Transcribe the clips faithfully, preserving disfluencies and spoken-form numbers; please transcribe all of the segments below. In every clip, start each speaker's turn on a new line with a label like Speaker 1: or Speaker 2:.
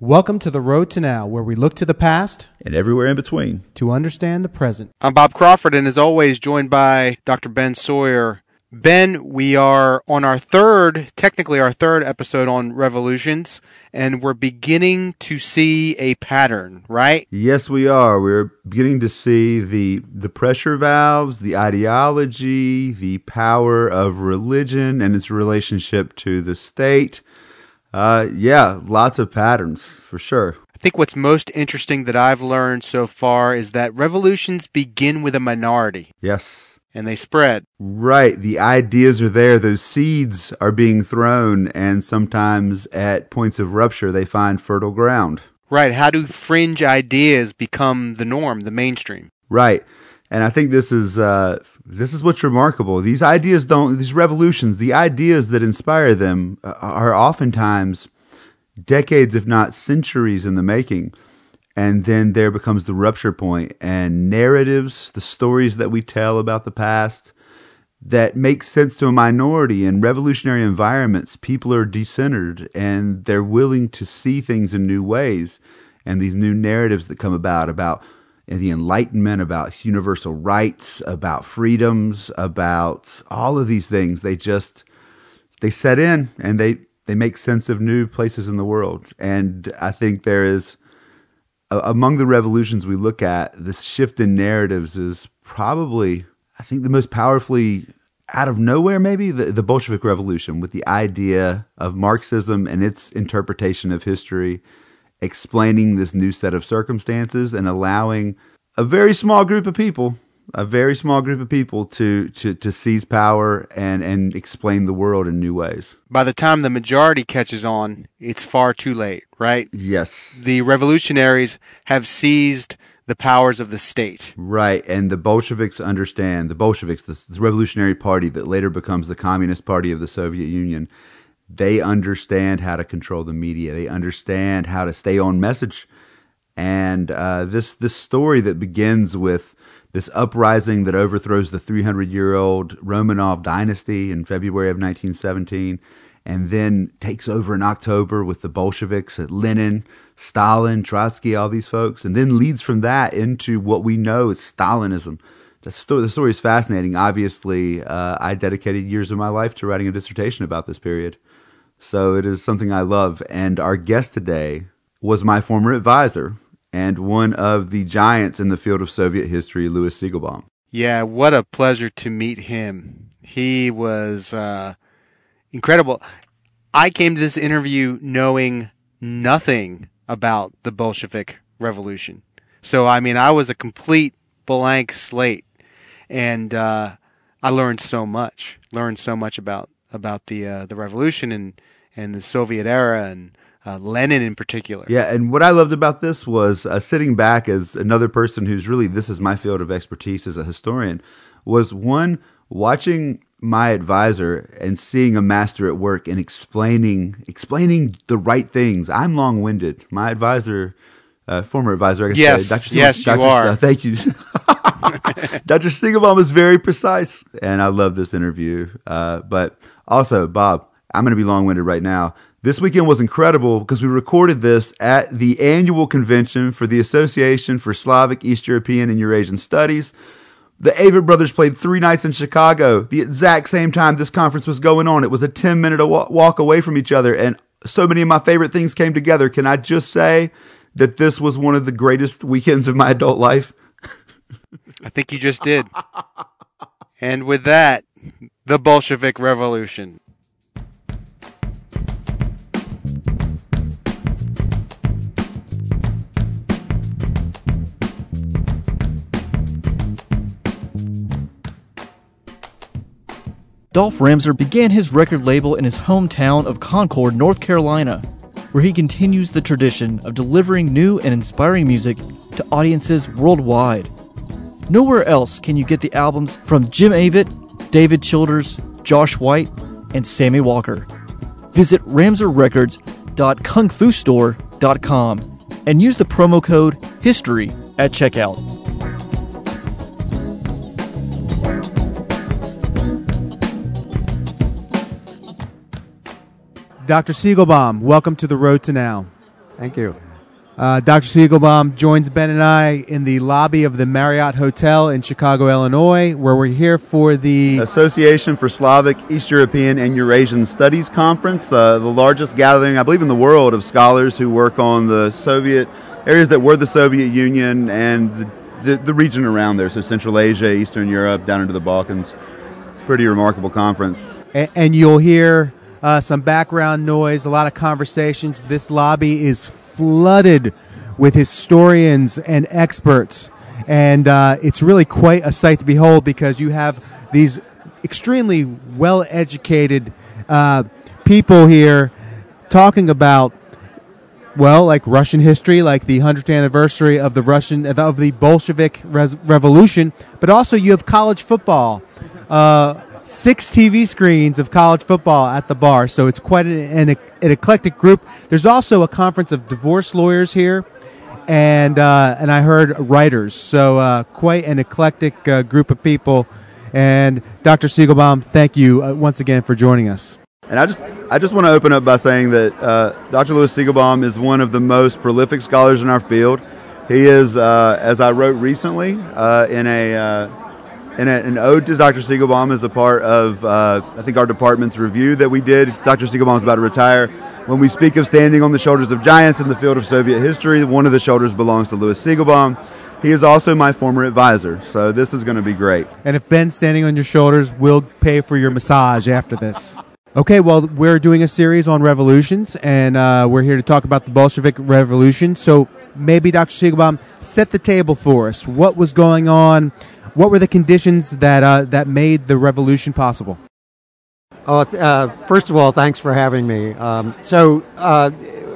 Speaker 1: Welcome to The Road to Now, where we look to the past
Speaker 2: and everywhere in between
Speaker 1: to understand the present.
Speaker 3: I'm Bob Crawford, and as always, joined by Doctor Ben Sawyer. Ben, we are on our third, technically our third episode on revolutions, and we're beginning to see a pattern, right?
Speaker 2: Yes, we are. We're beginning to see the the pressure valves, the ideology, the power of religion and its relationship to the state. Uh, yeah, lots of patterns, for sure.
Speaker 3: I think what's most interesting that I've learned so far is that revolutions begin with a minority.
Speaker 2: Yes.
Speaker 3: And they spread.
Speaker 2: Right. The ideas are there. Those seeds are being thrown, and sometimes at points of rupture, they find fertile ground.
Speaker 3: Right. How do fringe ideas become the norm, the mainstream?
Speaker 2: Right. And I think this is uh, this is what's remarkable. These ideas don't, these revolutions, the ideas that inspire them are oftentimes decades, if not centuries in the making. And then there becomes the rupture point, and narratives, the stories that we tell about the past that make sense to a minority. In revolutionary environments, people are decentered and they're willing to see things in new ways. And these new narratives that come about, about the Enlightenment, about universal rights, about freedoms, about all of these things, they just, they set in and they, they make sense of new places in the world. And I think there is, among the revolutions we look at, this shift in narratives is probably, I think, the most powerfully out of nowhere, maybe, the, the Bolshevik Revolution, with the idea of Marxism and its interpretation of history, explaining this new set of circumstances and allowing a very small group of people, a very small group of people to, to, to seize power and, and explain the world in new ways.
Speaker 3: By the time the majority catches on, it's far too late, right?
Speaker 2: Yes.
Speaker 3: The revolutionaries have seized the powers of the state.
Speaker 2: Right, and the Bolsheviks understand, the Bolsheviks, this, this revolutionary party that later becomes the Communist Party of the Soviet Union, they understand how to control the media. They understand how to stay on message. And uh, this this story that begins with this uprising that overthrows the three hundred year old Romanov dynasty in February of nineteen seventeen, and then takes over in October with the Bolsheviks, Lenin, Stalin, Trotsky, all these folks, and then leads from that into what we know as Stalinism. The story, the story is fascinating. Obviously, uh, I dedicated years of my life to writing a dissertation about this period. So it is something I love. And our guest today was my former advisor and one of the giants in the field of Soviet history, Louis Siegelbaum.
Speaker 3: Yeah, what a pleasure to meet him. He was uh, incredible. I came to this interview knowing nothing about the Bolshevik Revolution. So, I mean, I was a complete blank slate. And uh, I learned so much, learned so much about about the uh, the revolution and, and the Soviet era and uh, Lenin in particular.
Speaker 2: Yeah, and what I loved about this was uh, sitting back as another person who's really, this is my field of expertise as a historian, was one, watching my advisor and seeing a master at work and explaining explaining the right things. I'm long-winded. My advisor, uh, former advisor, I guess,
Speaker 3: yes,
Speaker 2: Doctor
Speaker 3: yes,
Speaker 2: Doctor
Speaker 3: you are.
Speaker 2: Uh, thank you. Doctor Siegelbaum is very precise, and I love this interview. Uh, but also, Bob, I'm going to be long-winded right now. This weekend was incredible because we recorded this at the annual convention for the Association for Slavic, East European, and Eurasian Studies. The Avett brothers played three nights in Chicago, the exact same time this conference was going on. It was a ten-minute walk away from each other, and so many of my favorite things came together. Can I just say that this was one of the greatest weekends of my adult life?
Speaker 3: I think you just did. And with that, the Bolshevik Revolution.
Speaker 4: Dolph Ramser began his record label in his hometown of Concord, North Carolina, where he continues the tradition of delivering new and inspiring music to audiences worldwide. Nowhere else can you get the albums from Jim Avett, David Childers, Josh White, and Sammy Walker. Visit ramser records dot kung fu store dot com and use the promo code HISTORY at checkout.
Speaker 1: Doctor Siegelbaum, welcome to The Road to Now.
Speaker 5: Thank you.
Speaker 1: Uh, Doctor Siegelbaum joins Ben and I in the lobby of the Marriott Hotel in Chicago, Illinois, where we're here for the
Speaker 2: Association for Slavic, East European, and Eurasian Studies Conference, uh, the largest gathering, I believe, in the world of scholars who work on the Soviet areas that were the Soviet Union and the, the, the region around there, so Central Asia, Eastern Europe, down into the Balkans. Pretty remarkable conference.
Speaker 1: And, and you'll hear uh, some background noise, a lot of conversations. This lobby is flooded with historians and experts, and uh, it's really quite a sight to behold because you have these extremely well-educated uh, people here talking about, well, like Russian history, like the hundredth anniversary of the Russian of the Bolshevik res- Revolution, but also you have college football. Uh, Six T V screens of college football at the bar, so it's quite an, an, an eclectic group. There's also a conference of divorce lawyers here, and uh, and I heard writers, so uh, quite an eclectic uh, group of people. And Doctor Siegelbaum, thank you uh, once again for joining us.
Speaker 2: And I just I just want to open up by saying that uh, Doctor Louis Siegelbaum is one of the most prolific scholars in our field. He is, uh, as I wrote recently, uh, in a... Uh, And an ode to Doctor Siegelbaum as a part of, uh, I think, our department's review that we did. Doctor Siegelbaum is about to retire. When we speak of standing on the shoulders of giants in the field of Soviet history, one of the shoulders belongs to Louis Siegelbaum. He is also my former advisor, so this is going to be great.
Speaker 1: And if Ben's standing on your shoulders, we'll pay for your massage after this. Okay, well, we're doing a series on revolutions, and uh, we're here to talk about the Bolshevik Revolution. So maybe, Doctor Siegelbaum, set the table for us. What was going on? What were the conditions that uh, that made the revolution possible?
Speaker 5: Oh, uh, first of all, thanks for having me. Um, so uh,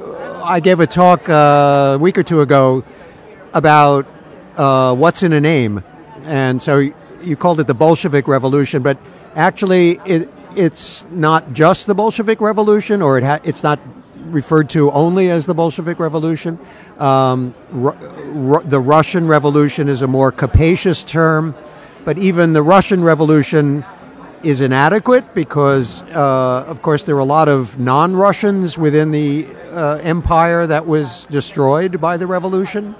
Speaker 5: I gave a talk uh, a week or two ago about uh, what's in a name, and so you called it the Bolshevik Revolution, but actually it it's not just the Bolshevik Revolution, or it ha- it's not referred to only as the Bolshevik Revolution. Um, Ru- Ru- the Russian Revolution is a more capacious term, but even the Russian Revolution is inadequate because, uh, of course, there were a lot of non-Russians within the uh, empire that was destroyed by the revolution.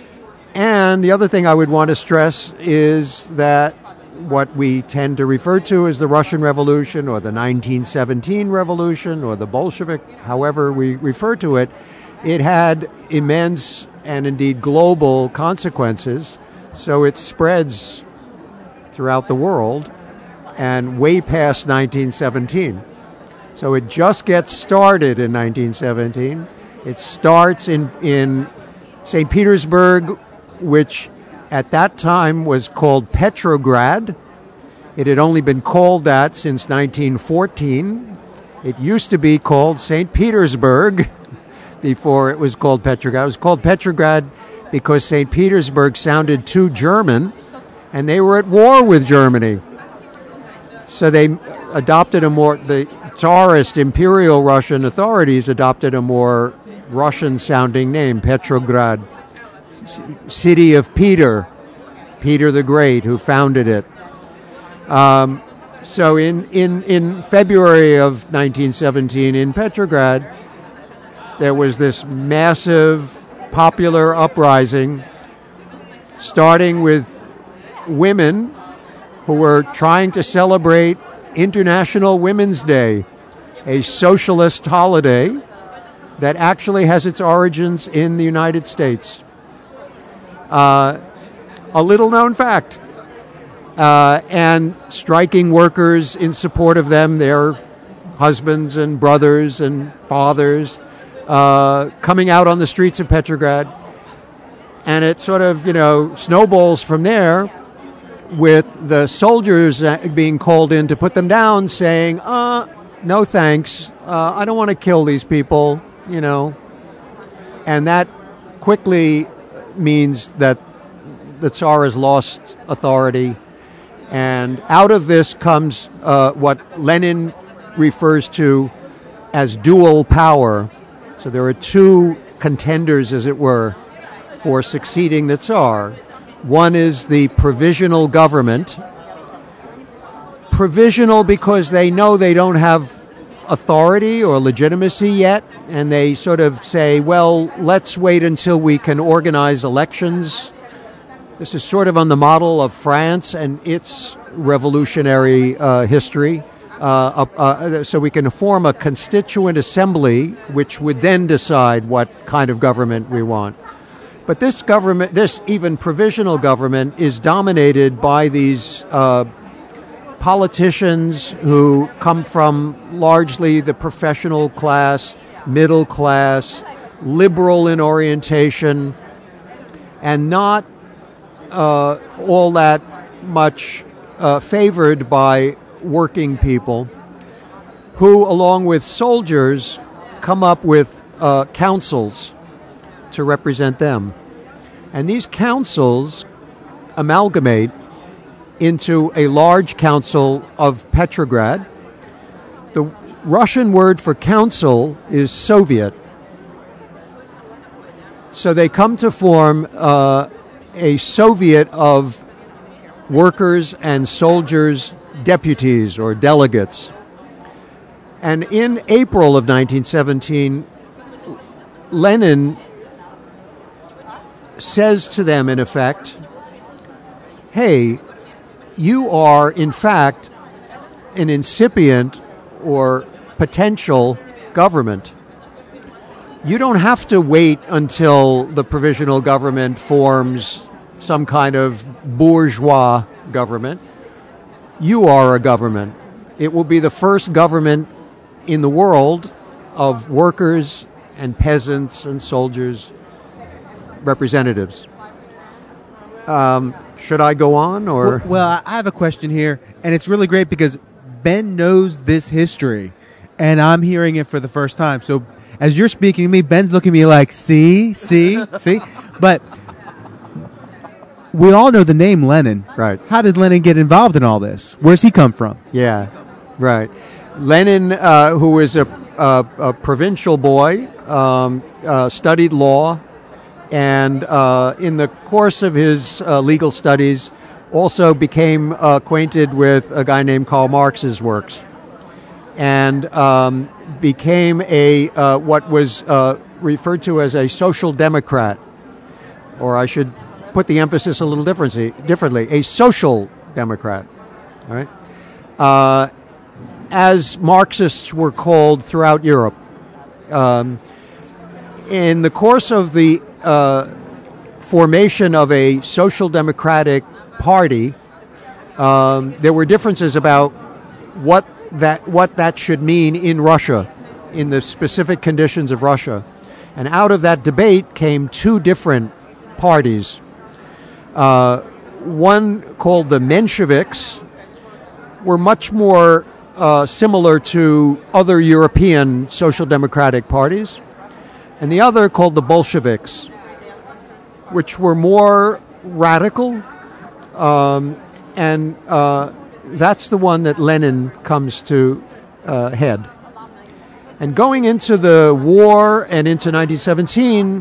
Speaker 5: And the other thing I would want to stress is that what we tend to refer to as the Russian Revolution or the nineteen seventeen Revolution or the Bolshevik, however we refer to it, it had immense and indeed global consequences. So it spreads throughout the world and way past nineteen seventeen. So it just gets started in nineteen seventeen. It starts in, in Saint Petersburg, which at that time was called Petrograd. It had only been called that since nineteen fourteen. It used to be called Saint Petersburg before it was called Petrograd. It was called Petrograd because Saint Petersburg sounded too German, and they were at war with Germany. So they adopted a more, the Tsarist imperial Russian authorities adopted a more Russian-sounding name, Petrograd. City of Peter, Peter the Great, who founded it. Um, so in, in, in February of nineteen seventeen in Petrograd, there was this massive popular uprising, starting with women who were trying to celebrate International Women's Day, a socialist holiday that actually has its origins in the United States. Uh, a little known fact. Uh, and striking workers in support of them, their husbands and brothers and fathers, uh, coming out on the streets of Petrograd. And it sort of, you know, snowballs from there with the soldiers being called in to put them down, saying, uh, no thanks, uh, I don't want to kill these people, you know. And that quickly means that the Tsar has lost authority. And out of this comes uh, what Lenin refers to as dual power. So there are two contenders, as it were, for succeeding the Tsar. One is the provisional government. Provisional because they know they don't have authority or legitimacy yet, and they sort of say, well, let's wait until we can organize elections. This is sort of on the model of France and its revolutionary uh, history. Uh, uh, so we can form a constituent assembly which would then decide what kind of government we want. But this government, this even provisional government, is dominated by these uh, politicians who come from largely the professional class, middle class, liberal in orientation, and not uh, all that much uh, favored by working people, who, along with soldiers, come up with uh, councils to represent them. And these councils amalgamate into a large council of Petrograd. The Russian word for council is Soviet. So they come to form uh, a Soviet of workers and soldiers' deputies or delegates. And in April of nineteen seventeen, Lenin says to them, in effect, hey, you are, in fact, an incipient or potential government. You don't have to wait until the provisional government forms some kind of bourgeois government. You are a government. It will be the first government in the world of workers and peasants and soldiers representatives. Um, should I go on, or?
Speaker 1: Well, well, I have a question here, and it's really great because Ben knows this history, and I'm hearing it for the first time. So as you're speaking to me, Ben's looking at me like, see, see, see? But we all know the name Lenin.
Speaker 5: Right.
Speaker 1: How did Lenin get involved in all this? Where's he come from?
Speaker 5: Yeah, right. Lenin, uh, who was a, a, a provincial boy, um, uh, studied law, and uh, in the course of his uh, legal studies also became uh, acquainted with a guy named Karl Marx's works, and um, became a uh, what was uh, referred to as a social democrat, or I should put the emphasis a little differently, differently a social democrat, all right? Uh, as Marxists were called throughout Europe. Um, in the course of the uh, formation of a social democratic party, um, there were differences about what that what that should mean in Russia, in the specific conditions of Russia. And out of that debate came two different parties. Uh, one called the Mensheviks were much more uh, similar to other European social democratic parties, and the other called the Bolsheviks, which were more radical, um, and uh, that's the one that Lenin comes to uh, head. And going into the war and into nineteen seventeen,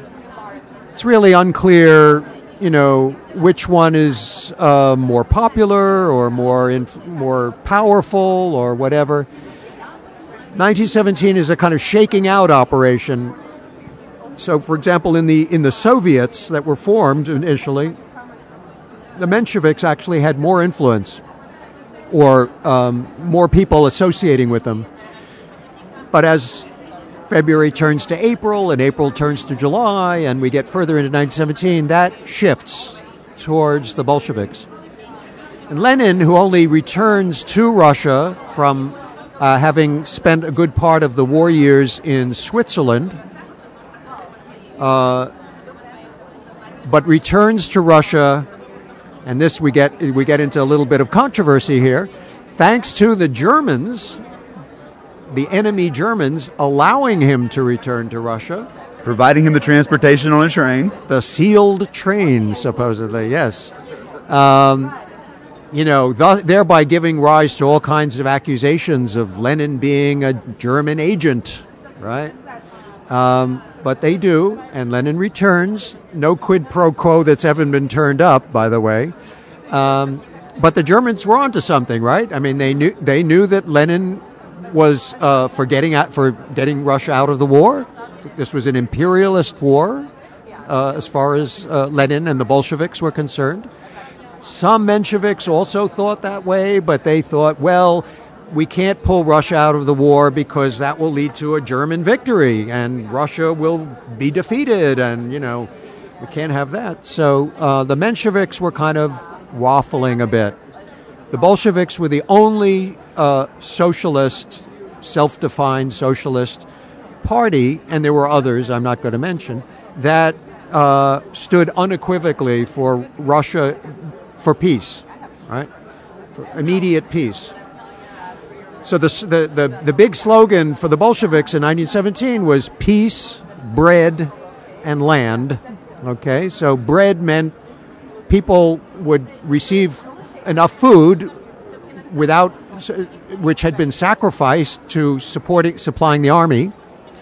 Speaker 5: it's really unclear, you know, which one is uh, more popular or more inf- more powerful or whatever. nineteen seventeen is a kind of shaking out operation. So, for example, in the in the Soviets that were formed initially, the Mensheviks actually had more influence, or um, more people associating with them. But as February turns to April, and April turns to July, and we get further into nineteen seventeen, that shifts towards the Bolsheviks. And Lenin, who only returns to Russia from uh, having spent a good part of the war years in Switzerland, uh, but returns to Russia, and this we get we get into a little bit of controversy here, thanks to the Germans, the enemy Germans, allowing him to return to Russia.
Speaker 2: Providing him the transportation on a train.
Speaker 5: The sealed train, supposedly, yes. Um, you know, th- thereby giving rise to all kinds of accusations of Lenin being a German agent, right? Um, but they do, and Lenin returns. No quid pro quo that's ever been turned up, by the way. Um, but the Germans were onto something, right? I mean, they knew they knew that Lenin was uh, for getting out, for getting Russia out of the war. This was an imperialist war, uh, as far as uh, Lenin and the Bolsheviks were concerned. Some Mensheviks also thought that way, but they thought, well, we can't pull Russia out of the war because that will lead to a German victory, and Russia will be defeated, and, you know, we can't have that. So uh, the Mensheviks were kind of waffling a bit. The Bolsheviks were the only uh, socialist, self-defined socialist party, and there were others I'm not going to mention, that uh, stood unequivocally for Russia, for peace, right? For immediate peace. So the, the, the, the big slogan for the Bolsheviks in nineteen seventeen was peace, bread, and land. Okay, so bread meant people would receive enough food without, which had been sacrificed to supporting, supplying the army.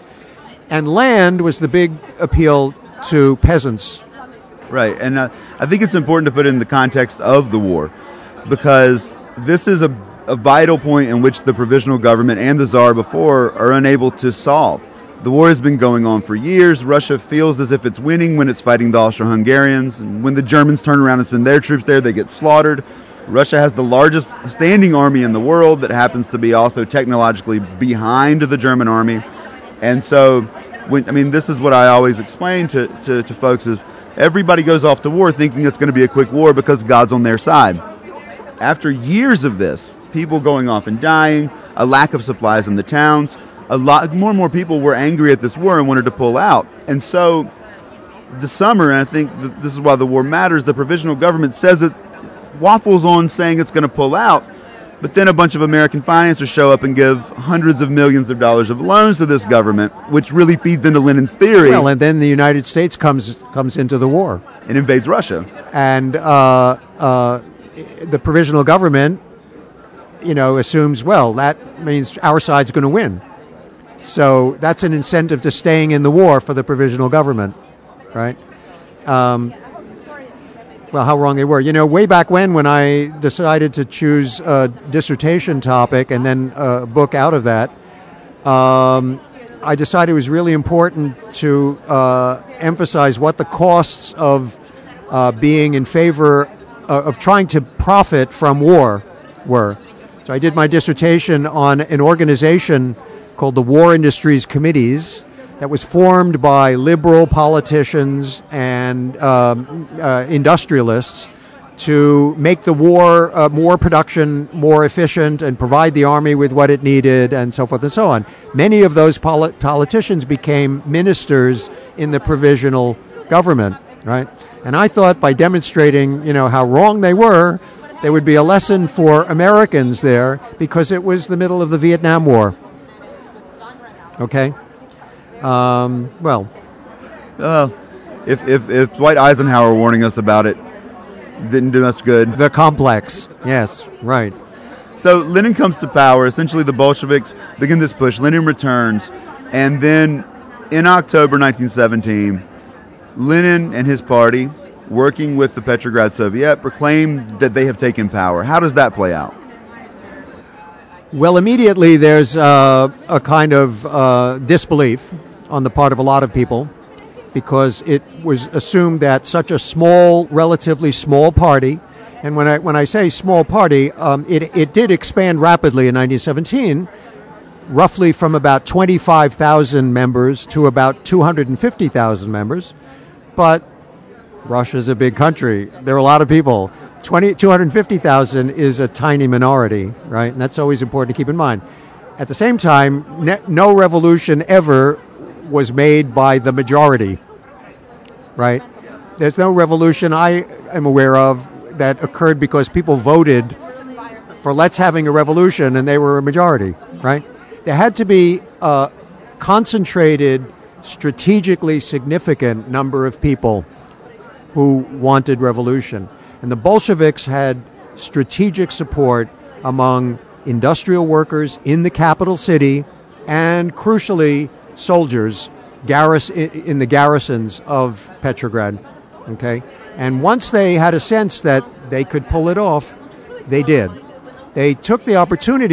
Speaker 5: And land was the big appeal to peasants.
Speaker 2: Right, and uh, I think it's important to put it in the context of the war, because this is a, a vital point in which the provisional government and the Tsar before are unable to solve. The war has been going on for years. Russia feels as if it's winning when it's fighting the Austro-Hungarians. And when the Germans turn around and send their troops there, they get slaughtered. Russia has the largest standing army in the world that happens to be also technologically behind the German army. And so, when, I mean, this is what I always explain to, to, to folks is everybody goes off to war thinking it's going to be a quick war because God's on their side. After years of this, people going off and dying, a lack of supplies in the towns, a lot more and more people were angry at this war and wanted to pull out. And so the summer, and I think th- this is why the war matters, the provisional government says it waffles on saying it's going to pull out, but then a bunch of American financiers show up and give hundreds of millions of dollars of loans to this government, which really feeds into Lenin's theory.
Speaker 5: Well, and then the United States comes comes into the war.
Speaker 2: And invades Russia.
Speaker 5: And uh, uh, the provisional government, you know, assumes, well, that means our side's going to win. So that's an incentive to staying in the war for the provisional government, right? Um, well, how wrong they were. You know, way back when, when I decided to choose a dissertation topic and then a book out of that, um, I decided it was really important to uh, emphasize what the costs of uh, being in favor uh, of trying to profit from war were. So I did my dissertation on an organization called the War Industries Committees that was formed by liberal politicians and um, uh, industrialists to make the war, uh, war production more efficient and provide the army with what it needed and so forth and so on. Many of those poli- politicians became ministers in the provisional government, right? And I thought by demonstrating, you know, how wrong they were, there would be a lesson for Americans there because it was the middle of the Vietnam War. Okay. Um, well,
Speaker 2: uh, if, if if Dwight Eisenhower warning us about it didn't do us good.
Speaker 5: The complex. Yes, right.
Speaker 2: So Lenin comes to power. Essentially, the Bolsheviks begin this push. Lenin returns, and then in October nineteen seventeen, Lenin and his party, working with the Petrograd Soviet, proclaim that they have taken power. How does that play out?
Speaker 5: Well, immediately there's uh, a kind of uh, disbelief on the part of a lot of people because it was assumed that such a small, relatively small party, and when I when I say small party, um, it it did expand rapidly in nineteen seventeen, roughly from about twenty-five thousand members to about two hundred fifty thousand members, but Russia's a big country. There are a lot of people. two hundred fifty thousand is a tiny minority, right? And that's always important to keep in mind. At the same time, ne- no revolution ever was made by the majority, right? There's no revolution I am aware of that occurred because people voted for let's having a revolution and they were a majority, right? There had to be a concentrated, strategically significant number of people who wanted revolution. And the Bolsheviks had strategic support among industrial workers in the capital city and, crucially, soldiers garris- in the garrisons of Petrograd. Okay? And once they had a sense that they could pull it off, they did. They took the opportunity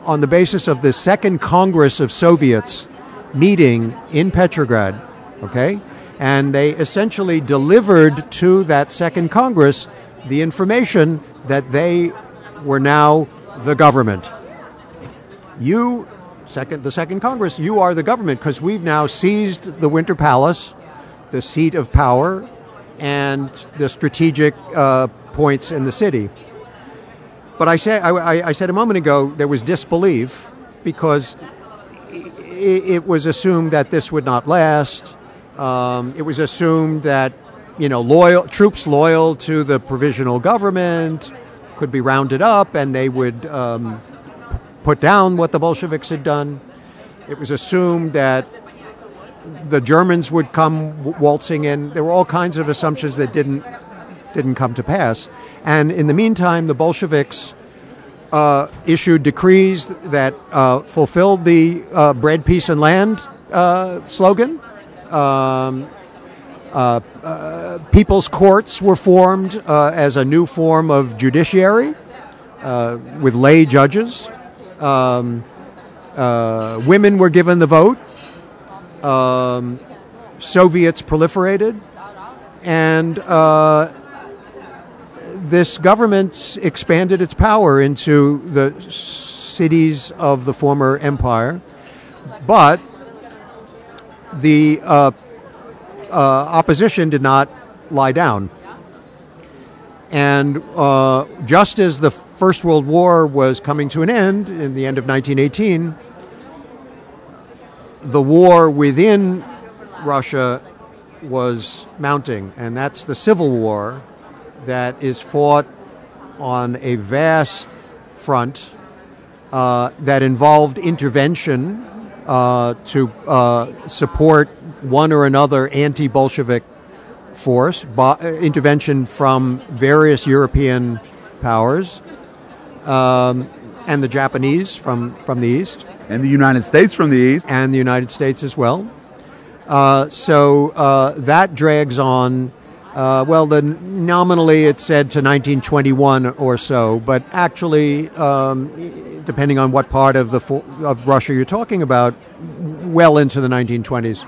Speaker 5: on the basis of the Second Congress of Soviets meeting in Petrograd, okay? And they essentially delivered to that Second Congress the information that they were now the government. You, second, the Second Congress, you are the government because we've now seized the Winter Palace, the seat of power, and the strategic uh, points in the city. But I, say, I, I said a moment ago there was disbelief because it, it was assumed that this would not last. Um, it was assumed that, you know, loyal troops loyal to the provisional government could be rounded up and they would um, put down what the Bolsheviks had done. It was assumed that the Germans would come waltzing in. There were all kinds of assumptions that didn't didn't come to pass. And in the meantime, the Bolsheviks uh, issued decrees that uh, fulfilled the uh, bread, peace, and land uh, slogan. Um, uh, uh, people's courts were formed uh, as a new form of judiciary uh, with lay judges. Um, uh, women were given the vote. Um, Soviets proliferated. And uh, this government expanded its power into the cities of the former empire. But the uh, uh, opposition did not lie down. And uh, just as the First World War was coming to an end in the end of nineteen eighteen, the war within Russia was mounting, and that's the Civil War that is fought on a vast front uh, that involved intervention uh, to uh, support one or another anti-Bolshevik force, bo- intervention from various European powers, um, and the Japanese from, from the East.
Speaker 2: And the United States from the East.
Speaker 5: And the United States as well. Uh, so uh, that drags on, uh, well, the, nominally it said to nineteen twenty-one or so, but actually, um, depending on what part of the fo- of Russia you're talking about, well into the nineteen twenties.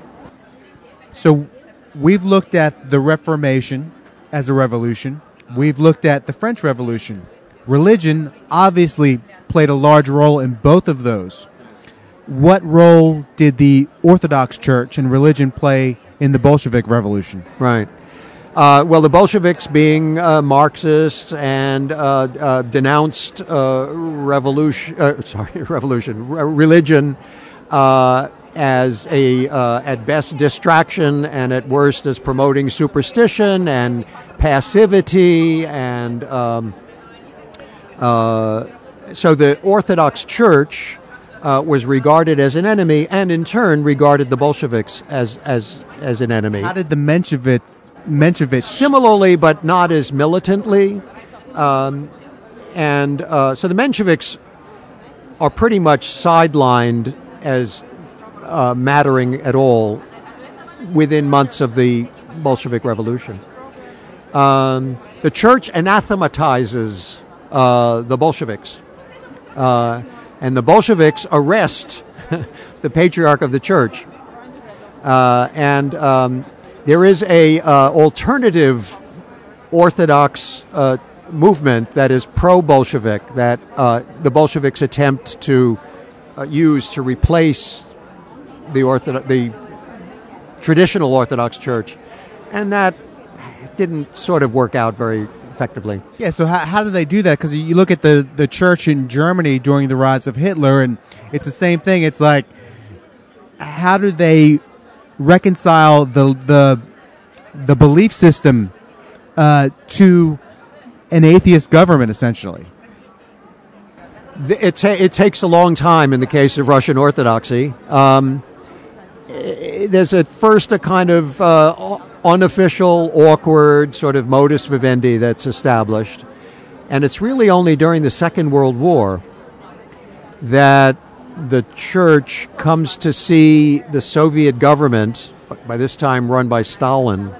Speaker 1: So we've looked at the Reformation as a revolution. We've looked at the French Revolution. Religion obviously played a large role in both of those. What role did the Orthodox Church and religion play in the Bolshevik Revolution?
Speaker 5: Right. Uh, well, the Bolsheviks, being uh, Marxists and uh, uh, denounced uh, revolution, uh, sorry, revolution, re- religion uh, as a, uh, at best, distraction, and at worst, as promoting superstition and passivity, and um, uh, so the Orthodox Church uh, was regarded as an enemy, and in turn regarded the Bolsheviks as as as an enemy.
Speaker 1: How did the Menshevik Menshevik
Speaker 5: Similarly, but not as militantly, um, and uh, so the Mensheviks are pretty much sidelined as uh, mattering at all within months of the Bolshevik Revolution. Um, the church anathematizes uh, the Bolsheviks, uh, and the Bolsheviks arrest the patriarch of the church, uh, and um, there is a uh, alternative Orthodox uh, movement that is pro-Bolshevik that uh, the Bolsheviks attempt to uh, use to replace the Orthodox, the traditional Orthodox Church, and that didn't sort of work out very effectively.
Speaker 1: Yeah, so how, how do they do that? Because you look at the, the church in Germany during the rise of Hitler, and it's the same thing. It's like, how do they reconcile the the the belief system uh, to an atheist government, essentially?
Speaker 5: It, ta- it takes a long time in the case of Russian Orthodoxy. Um, there's at first a kind of uh, unofficial, awkward sort of modus vivendi that's established. And it's really only during the Second World War that the church comes to see the Soviet government, by this time run by Stalin,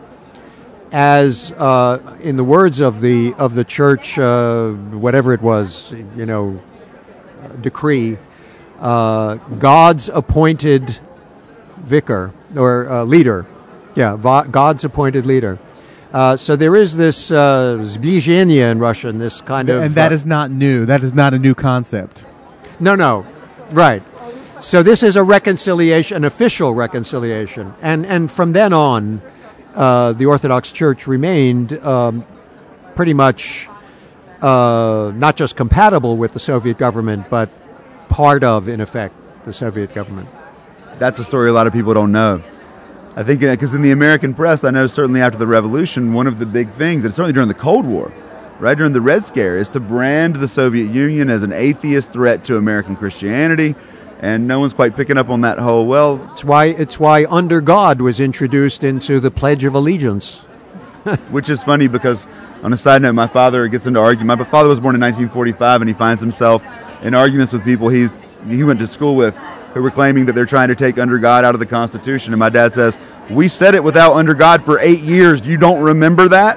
Speaker 5: as, uh, in the words of the of the church, uh, whatever it was, you know, decree, uh, God's appointed vicar or uh, leader. Yeah, va- God's appointed leader. Uh, so there is this uh, zbliženie in Russian, this kind of...
Speaker 1: And that
Speaker 5: uh,
Speaker 1: is not new. That is not a new concept.
Speaker 5: No, no. Right. So this is a reconciliation, an official reconciliation. And, and from then on, uh, the Orthodox Church remained um, pretty much uh, not just compatible with the Soviet government, but part of, in effect, the Soviet government.
Speaker 2: That's a story a lot of people don't know. I think because in the American press, I know certainly after the revolution, one of the big things, and certainly during the Cold War, right, during the Red Scare, is to brand the Soviet Union as an atheist threat to American Christianity, and no one's quite picking up on that whole, well...
Speaker 5: It's why, it's why Under God was introduced into the Pledge of Allegiance.
Speaker 2: Which is funny because, on a side note, my father gets into argument. My father was born in nineteen forty-five, and he finds himself in arguments with people he's he went to school with, who were claiming that they're trying to take under God out of the Constitution. And my dad says, we said it without under God for eight years. You don't remember that?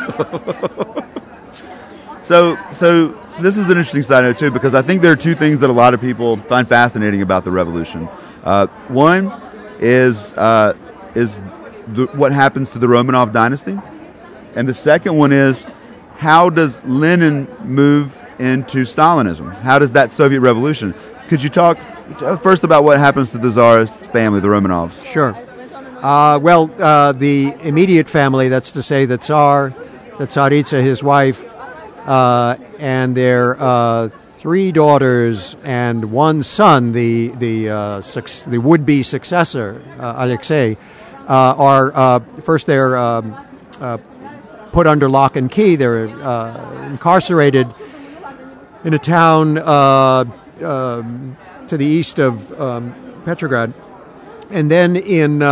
Speaker 2: so so this is an interesting side note, too, because I think there are two things that a lot of people find fascinating about the revolution. Uh, one is, uh, is the, what happens to the Romanov dynasty. And the second one is, how does Lenin move into Stalinism? How does that Soviet revolution? Could you talk first about what happens to the Tsarist family, the Romanovs?
Speaker 5: Sure. Uh, well, uh, the immediate family, that's to say the Tsar, the Tsaritsa, his wife, uh, and their uh, three daughters and one son, the the uh, suc- the would-be successor, uh, Alexei, uh, are uh, first they're um, uh, put under lock and key. They're uh, incarcerated in a town uh, uh, to the east of um, Petrograd. And then in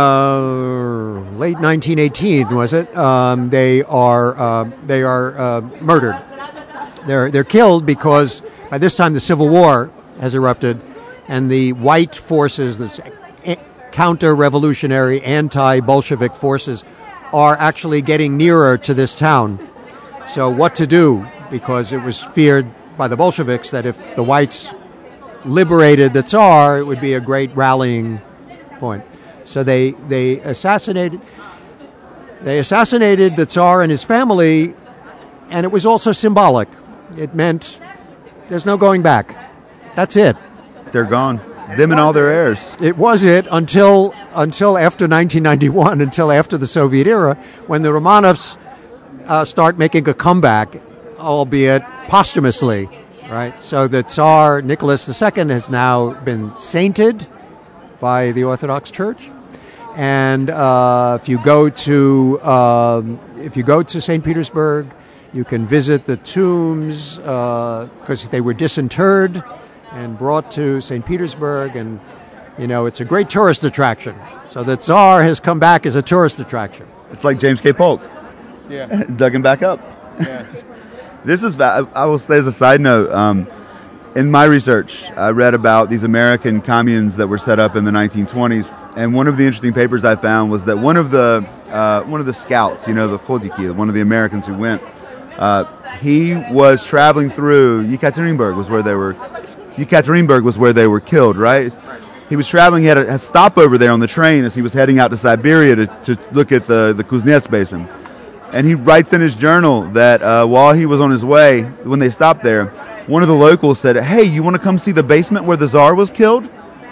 Speaker 5: uh, late nineteen eighteen, was it? Um, they are uh, they are uh, murdered. They're they're killed because by this time the Civil War has erupted, and the white forces, the counter-revolutionary, anti-Bolshevik forces, are actually getting nearer to this town. So what to do? Because it was feared by the Bolsheviks that if the whites liberated the Tsar, it would be a great rallying point. So they they assassinated they assassinated the Tsar and his family, and it was also symbolic. It meant there's no going back. That's it.
Speaker 2: They're gone. Them and all their heirs.
Speaker 5: It was it until until after nineteen ninety-one, until after the Soviet era, when the Romanovs uh, start making a comeback, albeit posthumously. Right. So the Tsar Nicholas the Second has now been sainted by the Orthodox Church, and uh, if you go to um, if you go to Saint Petersburg, you can visit the tombs because uh, they were disinterred and brought to Saint Petersburg, and you know it's a great tourist attraction. So the Tsar has come back as a tourist attraction.
Speaker 2: It's like James K. Polk.
Speaker 3: Yeah,
Speaker 2: dug him back up.
Speaker 3: Yeah.
Speaker 2: This is. I will say as a side note. Um, In my research, I read about these American communes that were set up in the nineteen twenties, and one of the interesting papers I found was that one of the uh, one of the scouts, you know, the Khodiki, one of the Americans who went, uh, he was traveling through Yekaterinburg was where they were. Yekaterinburg was where they were killed, right? He was traveling. He had a, a stopover there on the train as he was heading out to Siberia to, to look at the the Kuznets Basin, and he writes in his journal that uh, while he was on his way, when they stopped there, one of the locals said, hey, you want to come see the basement where the Tsar was killed?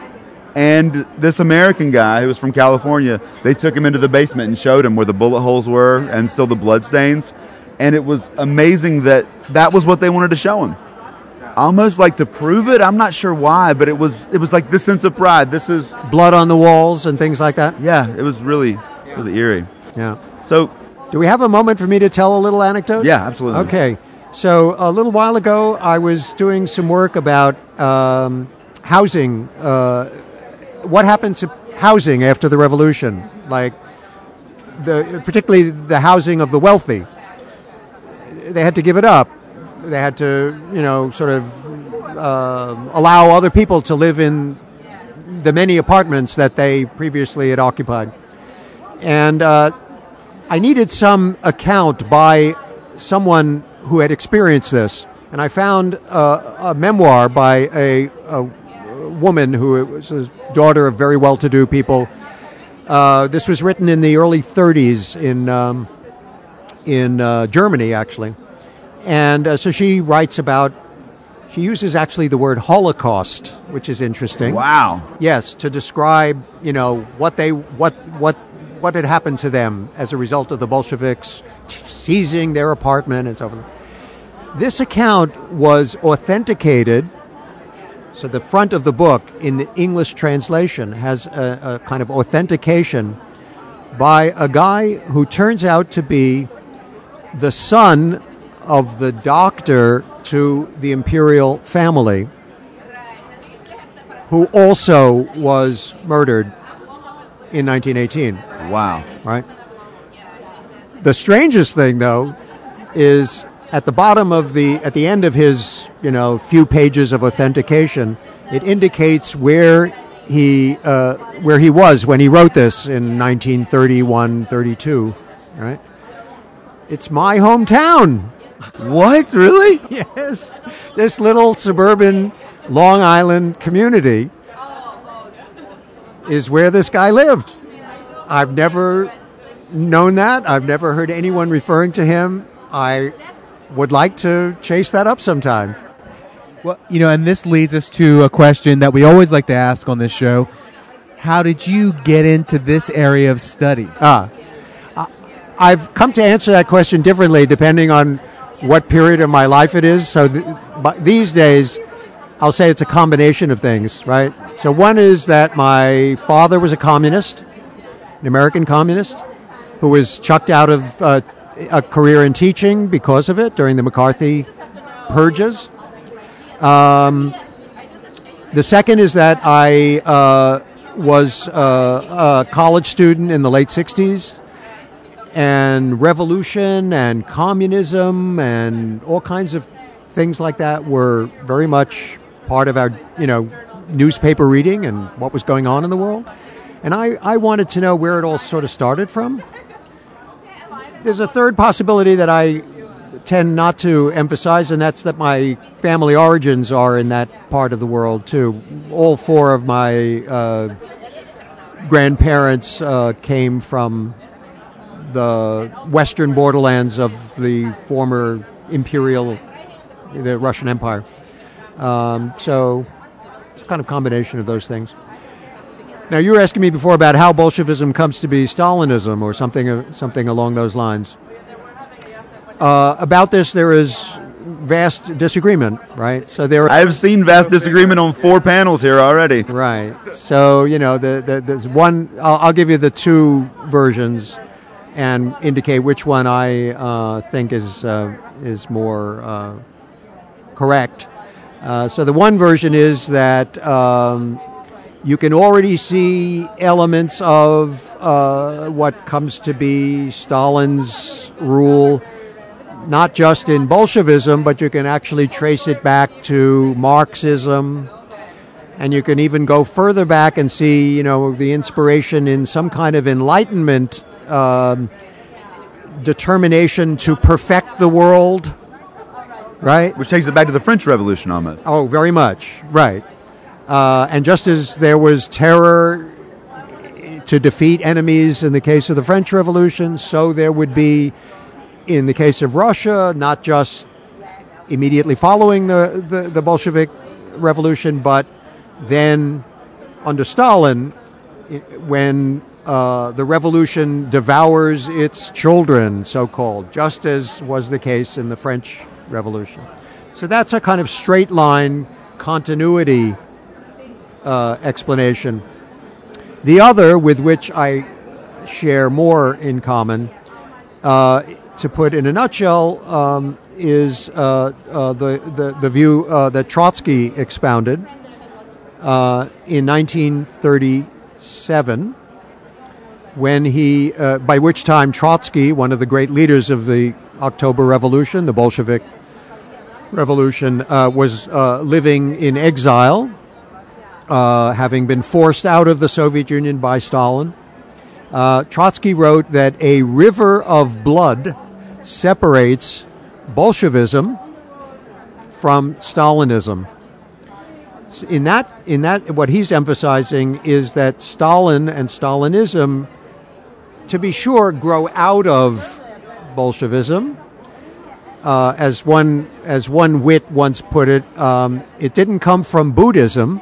Speaker 2: And this American guy who was from California, they took him into the basement and showed him where the bullet holes were and still the blood stains. And it was amazing that that was what they wanted to show him. Almost like to prove it. I'm not sure why, but it was it was like this sense of pride. This is...
Speaker 5: Blood on the walls and things like that?
Speaker 2: Yeah, it was really, really eerie.
Speaker 5: Yeah.
Speaker 2: So...
Speaker 5: Do we have a moment for me to tell a little anecdote?
Speaker 2: Yeah, absolutely.
Speaker 5: Okay. So a little while ago, I was doing some work about um, housing. Uh, what happened to housing after the revolution? Like, the particularly the housing of the wealthy. They had to give it up. They had to, you know, sort of uh, allow other people to live in the many apartments that they previously had occupied. And uh, I needed some account by someone who had experienced this. and I found uh, a memoir by a, a woman who was a daughter of very well-to-do people. Uh, this was written in the early thirties in um, in uh, Germany, actually, and uh, so she writes about. She uses actually the word Holocaust, which is interesting.
Speaker 2: Wow.
Speaker 5: Yes, to describe, you know, what they what what what had happened to them as a result of the Bolsheviks t- seizing their apartment and so forth. This account was authenticated. So the front of the book in the English translation has a, a kind of authentication by a guy who turns out to be the son of the doctor to the imperial family, who also was murdered in nineteen eighteen.
Speaker 2: Wow.
Speaker 5: Right? The strangest thing, though, is at the bottom of the, at the end of his, you know, few pages of authentication, it indicates where he, uh, where he was when he wrote this in nineteen thirty-one, thirty-two, right? It's my hometown.
Speaker 2: What? Really?
Speaker 5: Yes. This little suburban Long Island community is where this guy lived. I've never known that. I've never heard anyone referring to him. I would like to chase that up sometime.
Speaker 1: Well, you know, and this leads us to a question that we always like to ask on this show. How did you get into this area of study?
Speaker 5: Ah, I've come to answer that question differently depending on what period of my life it is. So th- but these days, I'll say it's a combination of things, right? So one is that my father was a communist, an American communist, who was chucked out of uh, a career in teaching because of it during the McCarthy purges. Um, the second is that I uh, was uh, a college student in the late sixties, and revolution and communism and all kinds of things like that were very much part of our, you know, newspaper reading and what was going on in the world. And I, I wanted to know where it all sort of started from. There's a third possibility that I tend not to emphasize, and that's that my family origins are in that part of the world, too. All four of my uh, grandparents uh, came from the western borderlands of the former imperial, the Russian Empire. Um, so it's a kind of combination of those things. Now, you were asking me before about how Bolshevism comes to be Stalinism or something uh, something along those lines. Uh, about this, there is vast disagreement, right? So there,
Speaker 2: I've seen vast disagreement on four panels here already.
Speaker 5: right. So you know, the, the, there's one. I'll, I'll give you the two versions and indicate which one I uh, think is uh, is more uh, correct. Uh, so the one version is that um, you can already see elements of uh, what comes to be Stalin's rule, not just in Bolshevism, but you can actually trace it back to Marxism. And you can even go further back and see, you know, the inspiration in some kind of Enlightenment um, determination to perfect the world, right?
Speaker 2: Which takes it back to the French Revolution almost.
Speaker 5: Oh, very much, right. Uh, and just as there was terror to defeat enemies in the case of the French Revolution, so there would be in the case of Russia, not just immediately following the, the, the Bolshevik Revolution, but then under Stalin, when uh, the revolution devours its children, so-called, just as was the case in the French Revolution. So that's a kind of straight line continuity uh, explanation. The other, with which I share more in common, uh, to put in a nutshell, um, is uh, uh, the, the, the view uh, that Trotsky expounded uh, in nineteen thirty-seven, when he, uh, by which time Trotsky, one of the great leaders of the October Revolution, the Bolshevik Revolution, uh, was uh, living in exile, uh, having been forced out of the Soviet Union by Stalin. Uh, Trotsky wrote that a river of blood separates Bolshevism from Stalinism. In that, in that, what he's emphasizing is that Stalin and Stalinism, to be sure, grow out of Bolshevism. Uh, as one as one wit once put it, um, it didn't come from Buddhism,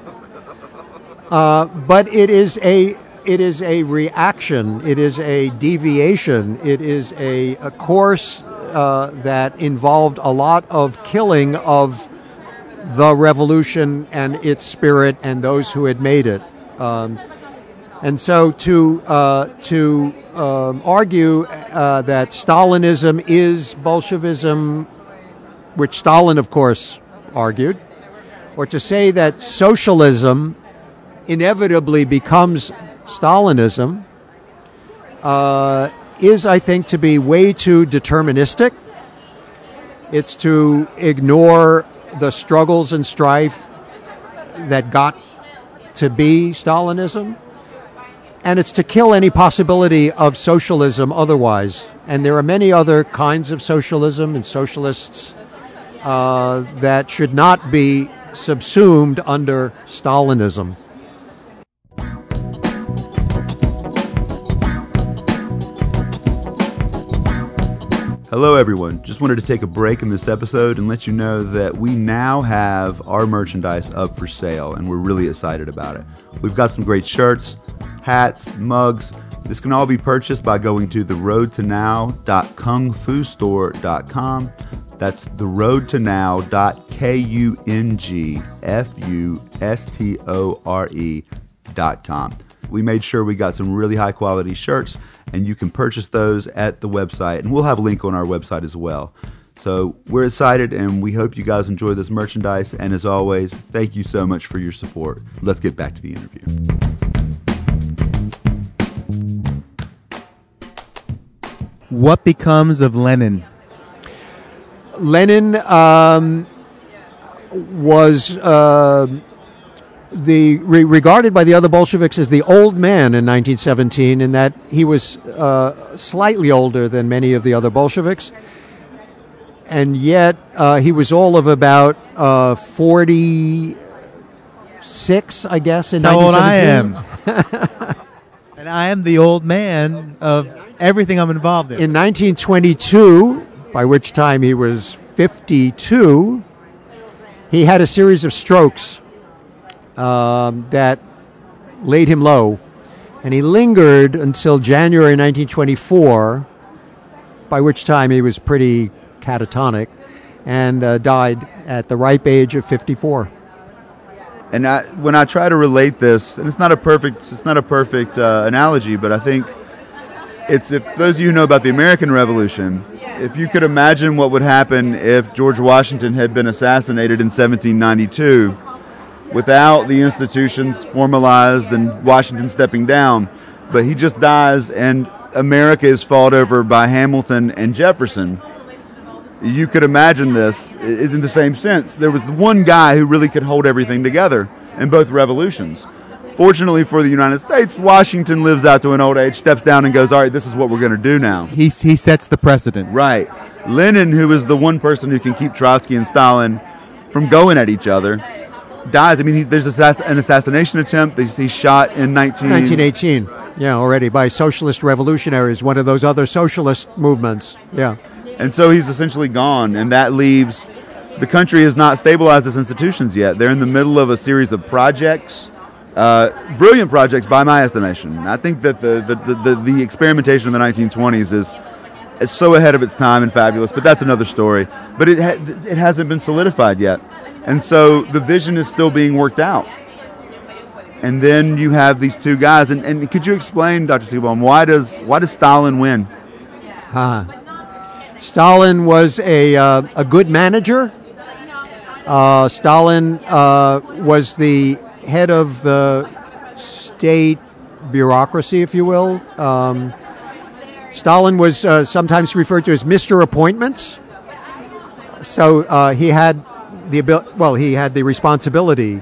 Speaker 5: uh, but it is a it is a reaction. It is a deviation. It is a, a course uh, that involved a lot of killing of the revolution and its spirit and those who had made it. Um, and so to uh, to um, argue uh, that Stalinism is Bolshevism, which Stalin, of course, argued, or to say that socialism inevitably becomes Stalinism, uh, is, I think, to be way too deterministic. It's to ignore the struggles and strife that got to be Stalinism, and it's to kill any possibility of socialism otherwise. And there are many other kinds of socialism and socialists uh, that should not be subsumed under Stalinism.
Speaker 2: Hello, everyone. Just wanted to take a break in this episode and let you know that we now have our merchandise up for sale, and we're really excited about it. We've got some great shirts, hats, mugs. This can all be purchased by going to the road to now dot kung fu store dot com. That's the road to now dot kungfustore dot com. We made sure we got some really high quality shirts, and you can purchase those at the website, and we'll have a link on our website as well. So we're excited, and we hope you guys enjoy this merchandise, and as always, thank you so much for your support. Let's get back to the interview.
Speaker 1: What becomes of Lenin?
Speaker 5: Lenin um, was uh, the re- regarded by the other Bolsheviks as the old man in nineteen seventeen, in that he was uh, slightly older than many of the other Bolsheviks, and yet uh, he was all of about uh, forty-six, I guess, in
Speaker 1: That's how old I
Speaker 5: nineteen
Speaker 1: am. And I am the old man of everything I'm involved in.
Speaker 5: In nineteen twenty-two, by which time he was fifty-two, he had a series of strokes um, that laid him low. And he lingered until January nineteen twenty-four, by which time he was pretty catatonic, and uh, died at the ripe age of fifty-four.
Speaker 2: And I, when I try to relate this, and it's not a perfect, it's not a perfect uh, analogy, but I think it's, if those of you who know about the American Revolution, if you could imagine what would happen if George Washington had been assassinated in seventeen ninety-two, without the institutions formalized and Washington stepping down, but he just dies and America is fought over by Hamilton and Jefferson. You could imagine this in the same sense. There was one guy who really could hold everything together in both revolutions. Fortunately for the United States, Washington lives out to an old age, steps down and goes, all right, this is what we're going to do now.
Speaker 1: He, he sets the precedent.
Speaker 2: Right. Lenin, who is the one person who can keep Trotsky and Stalin from going at each other, dies. I mean, he, there's assass- an assassination attempt. He's, he's shot in nineteen
Speaker 5: nineteen eighteen. Yeah, already by socialist revolutionaries, one of those other socialist movements. Yeah.
Speaker 2: And so he's essentially gone, and that leaves the country has not stabilized its institutions yet. They're in the middle of a series of projects, uh, brilliant projects by my estimation. I think that the the, the, the, the experimentation of the nineteen twenties is is so ahead of its time and fabulous, but that's another story. But it ha- it hasn't been solidified yet. And so the vision is still being worked out. And then you have these two guys. And, and could you explain, Doctor Seelbaum, why does why does Stalin win?
Speaker 5: Huh. Stalin was a uh, a good manager. Uh, Stalin uh, was the head of the state bureaucracy, if you will. Um, Stalin was uh, sometimes referred to as Mister Appointments. So uh, he had the abil- well, he had the responsibility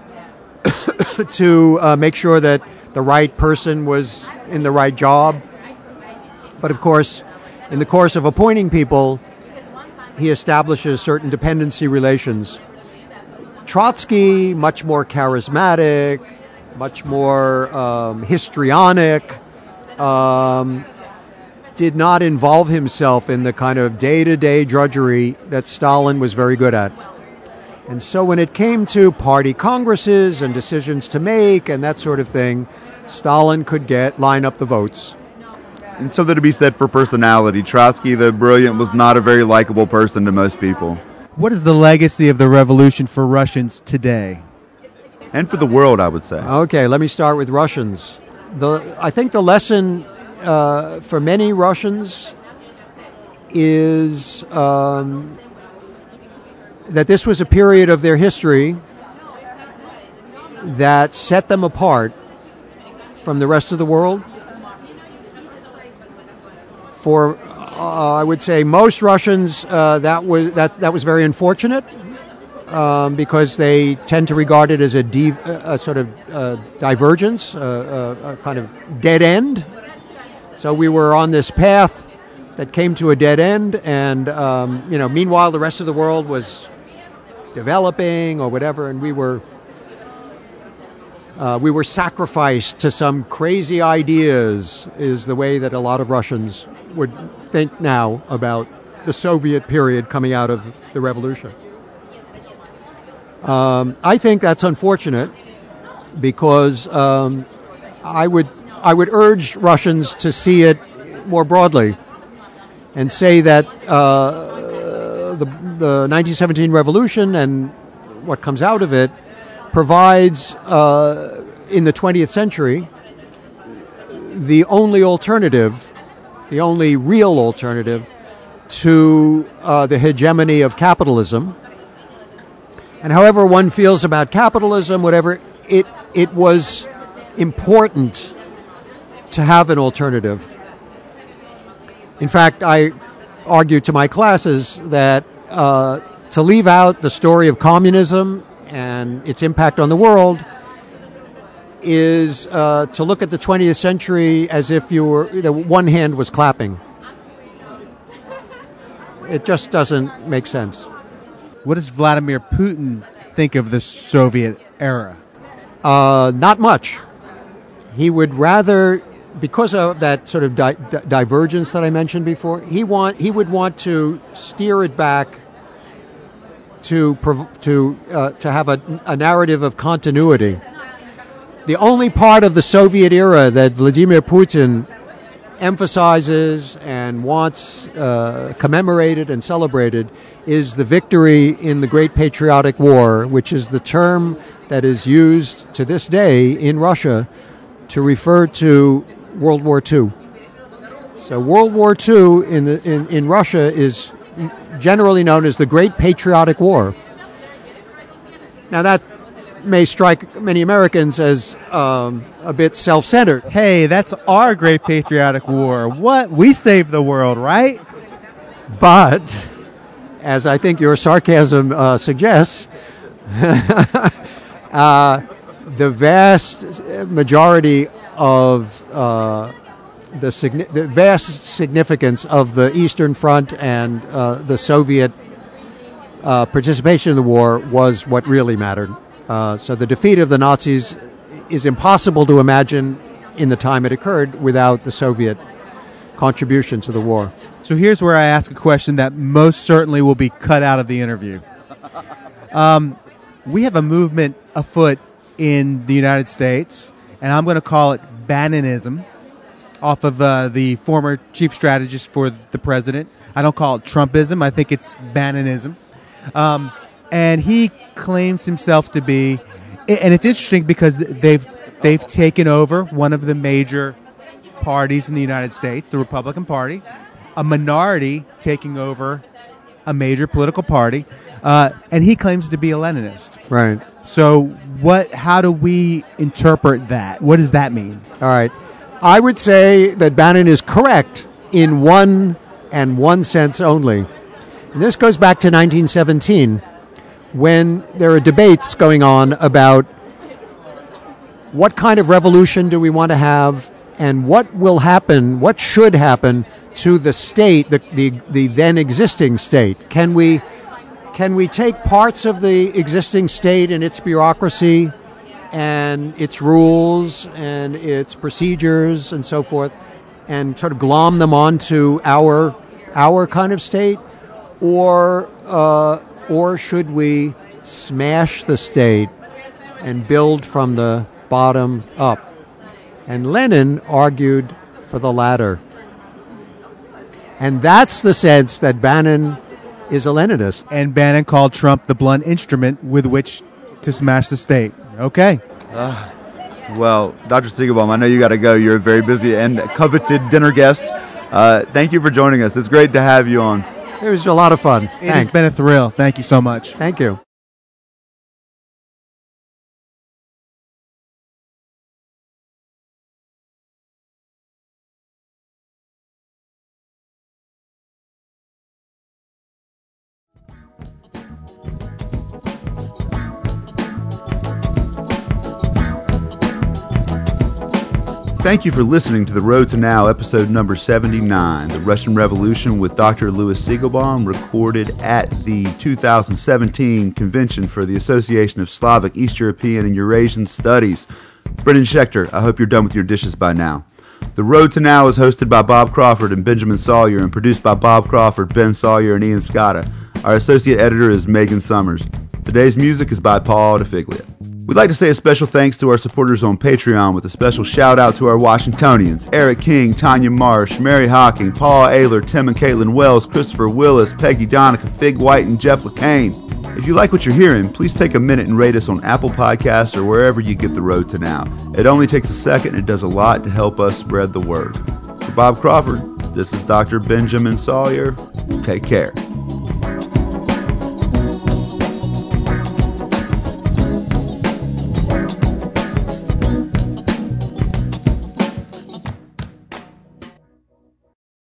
Speaker 5: to uh, make sure that the right person was in the right job. But of course, in the course of appointing people, he establishes certain dependency relations. Trotsky, much more charismatic, much more um, histrionic, um, did not involve himself in the kind of day-to-day drudgery that Stalin was very good at. And so when it came to party congresses and decisions to make and that sort of thing, Stalin could get line up the votes.
Speaker 2: And something to be said for personality. Trotsky, the brilliant, was not a very likable person to most people.
Speaker 1: What is the legacy of the revolution for Russians today?
Speaker 2: And for the world, I would say.
Speaker 5: Okay, let me start with Russians. The I think the lesson uh, for many Russians is um, that this was a period of their history that set them apart from the rest of the world. For, uh, I would say, most Russians, uh, that was that, that was very unfortunate um, because they tend to regard it as a, div- a sort of uh, divergence, uh, a, a kind of dead end. So we were on this path that came to a dead end, and um, you know, meanwhile, the rest of the world was developing or whatever, and we were uh, we were sacrificed to some crazy ideas. Is the way that a lot of Russians would think now about the Soviet period coming out of the revolution. Um, I think that's unfortunate because um, I would I would urge Russians to see it more broadly and say that uh, the the nineteen seventeen revolution and what comes out of it provides uh, in the twentieth century the only alternative, the only real alternative to uh, the hegemony of capitalism. And however one feels about capitalism, whatever, it it was important to have an alternative. In fact, I argue to my classes that uh, to leave out the story of communism and its impact on the world is uh, to look at the twentieth century as if you were, you know, one hand was clapping. It just doesn't make sense.
Speaker 1: What does Vladimir Putin think of the Soviet era?
Speaker 5: Uh, not much. He would rather, because of that sort of di- di- divergence that I mentioned before, he want he would want to steer it back to prov- to uh, to have a, a narrative of continuity. The only part of the Soviet era that Vladimir Putin emphasizes and wants uh, commemorated and celebrated is the victory in the Great Patriotic War, which is the term that is used to this day in Russia to refer to World War Two. So World War Two in, the, in, in Russia is generally known as the Great Patriotic War. Now that may strike many Americans as um, a bit self-centered.
Speaker 1: Hey, that's our Great Patriotic War. What? We saved the world, right?
Speaker 5: But, as I think your sarcasm uh, suggests, uh, the vast majority of uh, the, signi- the vast significance of the Eastern Front and uh, the Soviet uh, participation in the war was what really mattered. Uh, so the defeat of the Nazis is impossible to imagine in the time it occurred without the Soviet contribution to the war.
Speaker 1: So here's where I ask a question that most certainly will be cut out of the interview. Um, we have a movement afoot in the United States, and I'm going to call it Bannonism, off of uh, the former chief strategist for the president. I don't call it Trumpism. I think it's Bannonism. Um, and he claims himself to be, and it's interesting because they've they've taken over one of the major parties in the United States, the Republican Party, a minority taking over a major political party, uh, and he claims to be a Leninist.
Speaker 5: Right.
Speaker 1: So what? How do we interpret that? What does that mean?
Speaker 5: All right. I would say that Bannon is correct in one and one sense only. And this goes back to nineteen seventeen, when there are debates going on about what kind of revolution do we want to have and what will happen, what should happen to the state, the, the, the then existing state? Can we, can we take parts of the existing state and its bureaucracy and its rules and its procedures and so forth and sort of glom them onto our our kind of state? Or, uh, or should we smash the state and build from the bottom up? And Lenin argued for the latter. And that's the sense that Bannon is a Leninist.
Speaker 1: And Bannon called Trump the blunt instrument with which to smash the state. Okay.
Speaker 2: Uh, well, Doctor Siegelbaum, I know you got to go. You're a very busy and coveted dinner guest. Uh, thank you for joining us. It's great to have you on.
Speaker 5: It was a lot of fun.
Speaker 1: It
Speaker 5: Thanks.
Speaker 1: has been a thrill. Thank you so much.
Speaker 5: Thank you.
Speaker 2: Thank you for listening to The Road to Now, episode number seventy-nine, The Russian Revolution with Doctor Louis Siegelbaum, recorded at the two thousand seventeen Convention for the Association of Slavic, East European, and Eurasian Studies. Brendan Schechter, I hope you're done with your dishes by now. The Road to Now is hosted by Bob Crawford and Benjamin Sawyer and produced by Bob Crawford, Ben Sawyer, and Ian Scotta. Our associate editor is Megan Summers. Today's music is by Paul DeFiglia. We'd like to say a special thanks to our supporters on Patreon with a special shout out to our Washingtonians, Eric King, Tanya Marsh, Mary Hocking, Paul Ayler, Tim and Caitlin Wells, Christopher Willis, Peggy Donica, Fig White, and Jeff LeCain. If you like what you're hearing, please take a minute and rate us on Apple Podcasts or wherever you get The Road to Now. It only takes a second and it does a lot to help us spread the word. For Bob Crawford, this is Doctor Benjamin Sawyer. Take care.